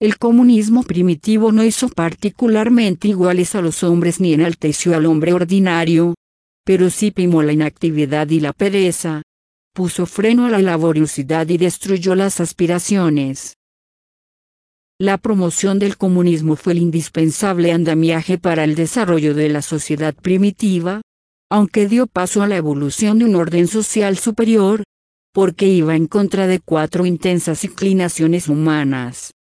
El comunismo primitivo no hizo particularmente iguales a los hombres ni enalteció al hombre ordinario, pero sí primó la inactividad y la pereza, puso freno a la laboriosidad y destruyó las aspiraciones. La promoción del comunismo fue el indispensable andamiaje para el desarrollo de la sociedad primitiva, aunque dio paso a la evolución de un orden social superior, porque iba en contra de 4 intensas inclinaciones humanas.